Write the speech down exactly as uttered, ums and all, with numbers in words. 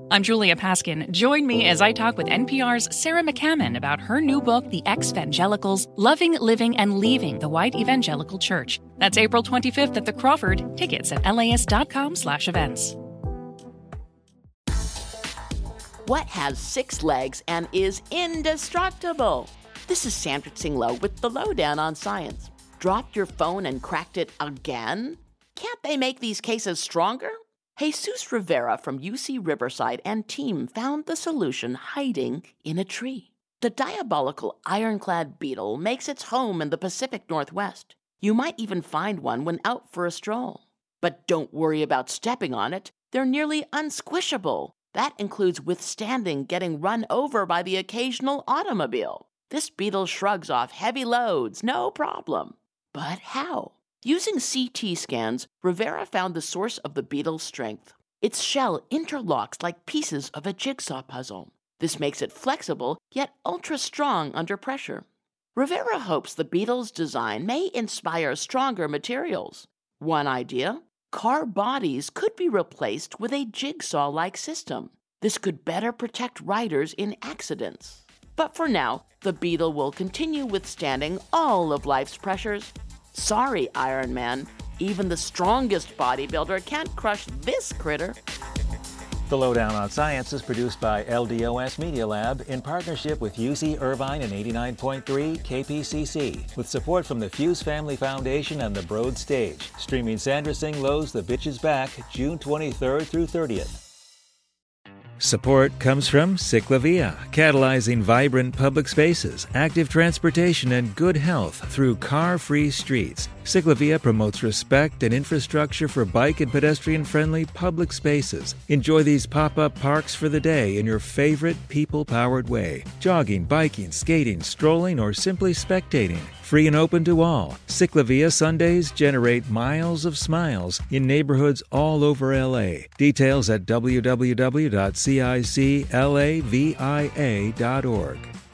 I'm Julia Paskin. Join me as I talk with N P R's Sarah McCammon about her new book, The Ex-Vangelicals, Loving, Living, and Leaving the White Evangelical Church. That's April twenty-fifth at the Crawford. Tickets at las.com slash events. What has six legs and is indestructible? This is Sandra Tsing Loh with the Lowdown on Science. Dropped your phone and cracked it again? Can't they make these cases stronger? Jesus Rivera from U C Riverside and team found the solution hiding in a tree. The diabolical ironclad beetle makes its home in the Pacific Northwest. You might even find one when out for a stroll. But don't worry about stepping on it. They're nearly unsquishable. That includes withstanding getting run over by the occasional automobile. This beetle shrugs off heavy loads, no problem. But how? Using C T scans, Rivera found the source of the beetle's strength. Its shell interlocks like pieces of a jigsaw puzzle. This makes it flexible, yet ultra-strong under pressure. Rivera hopes the beetle's design may inspire stronger materials. One idea: car bodies could be replaced with a jigsaw-like system. This could better protect riders in accidents. But for now, the beetle will continue withstanding all of life's pressures. Sorry, Iron Man. Even the strongest bodybuilder can't crush this critter. The Lowdown on Science is produced by L D O S Media Lab in partnership with U C Irvine and eighty-nine point three K P C C, with support from the Fuse Family Foundation and the Broad Stage. Streaming Sandra Tsing Loh's The Bitch Is Back, June twenty-third through thirtieth. Support comes from Ciclavia, catalyzing vibrant public spaces, active transportation, and good health through car-free streets. Ciclavia promotes respect and infrastructure for bike and pedestrian-friendly public spaces. Enjoy these pop-up parks for the day in your favorite people-powered way. Jogging, biking, skating, strolling, or simply spectating. Free and open to all. Ciclavia Sundays generate miles of smiles in neighborhoods all over L A. Details at w w w dot ciclavia dot org.